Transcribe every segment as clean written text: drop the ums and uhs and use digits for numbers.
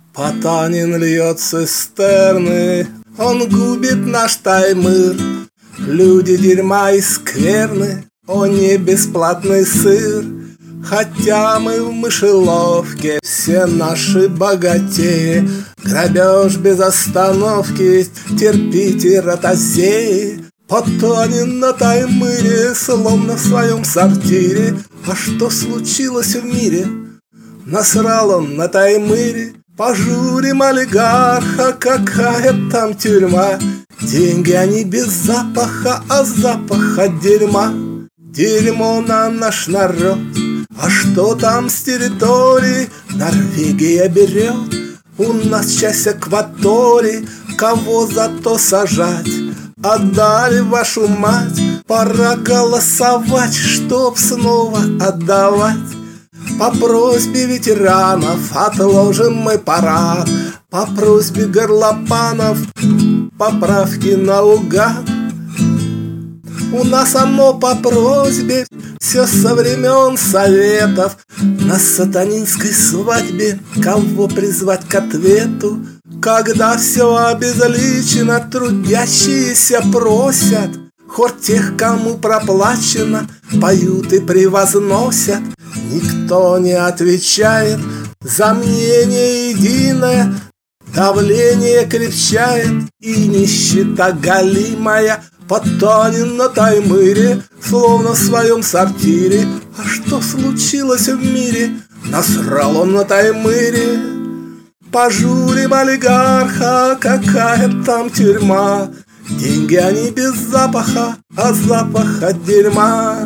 Потанин льет цистерны, он губит наш Таймыр. Люди дерьма и скверны, он не бесплатный сыр. Хотя мы в мышеловке, все наши богатеи. Грабеж без остановки, терпите, ротозеи. Потанин на Таймыре, словно в своем сортире. А что случилось в мире? Насрал он на Таймыре. Пожурим олигарха, какая там тюрьма. Деньги они без запаха, а запах от дерьма. Дерьмо на наш народ. А что там с территории? Норвегия берет. У нас часть акватории. Кого зато сажать? Отдали вашу мать. Пора голосовать, чтоб снова отдавать. По просьбе ветеранов отложим мы парад. По просьбе горлопанов поправки наугад. У нас оно по просьбе все со времен Советов. На сатанинской свадьбе кого призвать к ответу? Когда все обезличено, трудящиеся просят. Хор тех, кому проплачено, поют и превозносят. Никто не отвечает за мнение единое. Давление крепчает и нищета голимая. Потанин на Таймыре, словно в своем сортире. А что случилось в мире? Насрал он на Таймыре. Пожурим олигарха, какая там тюрьма. Деньги они без запаха, а запах от дерьма.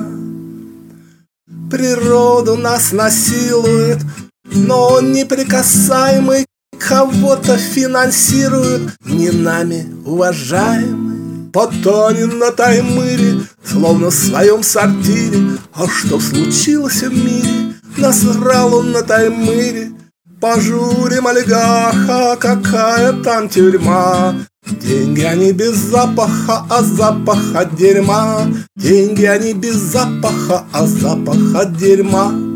Природу нас насилует, но он неприкасаемый. Кого-то финансирует, не нами уважаемый. Потанин на Таймыре, словно в своем сортире. А что случилось в мире? Насрал он на Таймыре. Пожурим олигарха, какая там тюрьма. Деньги они без запаха, а запах от дерьма. Деньги они без запаха, а запах от дерьма.